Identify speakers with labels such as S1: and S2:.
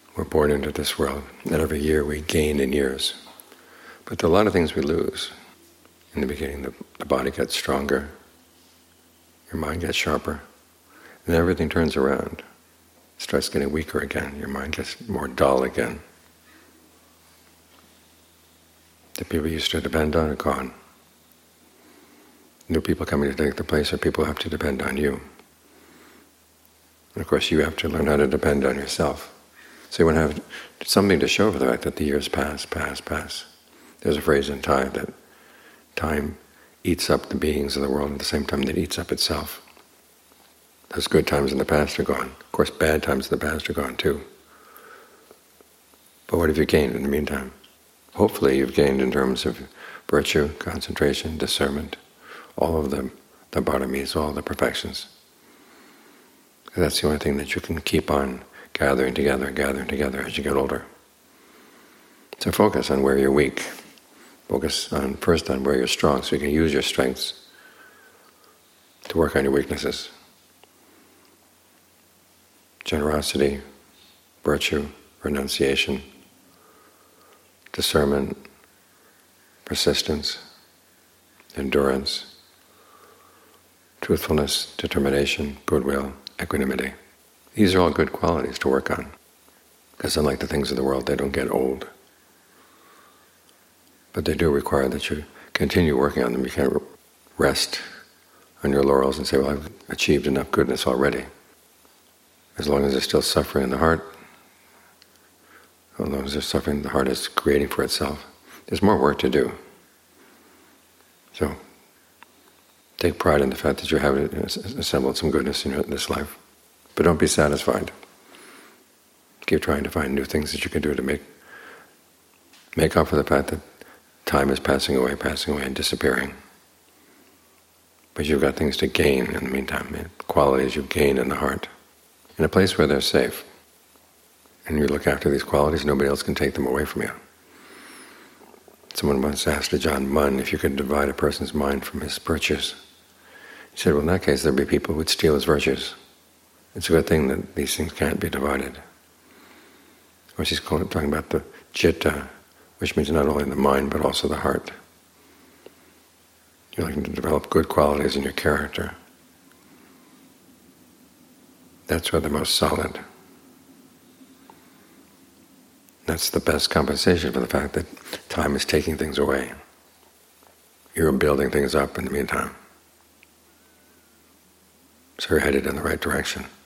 S1: We're born into this world, and every year we gain in years. But there are a lot of things we lose. In the beginning, the body gets stronger, your mind gets sharper, and then everything turns around. It starts getting weaker again, your mind gets more dull again. The people you used to depend on are gone. New people coming to take the place are people who have to depend on you. And of course you have to learn how to depend on yourself. So you want to have something to show for the fact that the years pass. There's a phrase in Thai that time eats up the beings of the world at the same time that it eats up itself. Those good times in the past are gone. Of course bad times in the past are gone too. But what have you gained in the meantime? Hopefully you've gained in terms of virtue, concentration, discernment, all of the bharamis, all the perfections. That's the only thing that you can keep on gathering together as you get older. So focus on where you're weak. Focus on first on where you're strong, so you can use your strengths to work on your weaknesses. Generosity, virtue, renunciation, discernment, persistence, endurance, truthfulness, determination, goodwill, equanimity. These are all good qualities to work on, because unlike the things of the world, they don't get old. But they do require that you continue working on them. You can't rest on your laurels and say, well, I've achieved enough goodness already. As long as there's still suffering in the heart, as long as there's suffering the heart is creating for itself, there's more work to do. So take pride in the fact that you have assembled some goodness in this life. But don't be satisfied. Keep trying to find new things that you can do to make up for the fact that time is passing away and disappearing. But you've got things to gain in the meantime, qualities you've gained in the heart, in a place where they're safe. And you look after these qualities, nobody else can take them away from you. Someone once asked Ajahn Mun if you could divide a person's mind from his virtues. He said, well, in that case, there'd be people who would steal his virtues. It's a good thing that these things can't be divided. Of course, he's talking about the citta, which means not only the mind, but also the heart. You're looking to develop good qualities in your character. That's where they're most solid. That's the best compensation for the fact that time is taking things away. You're building things up in the meantime. So you're headed in the right direction.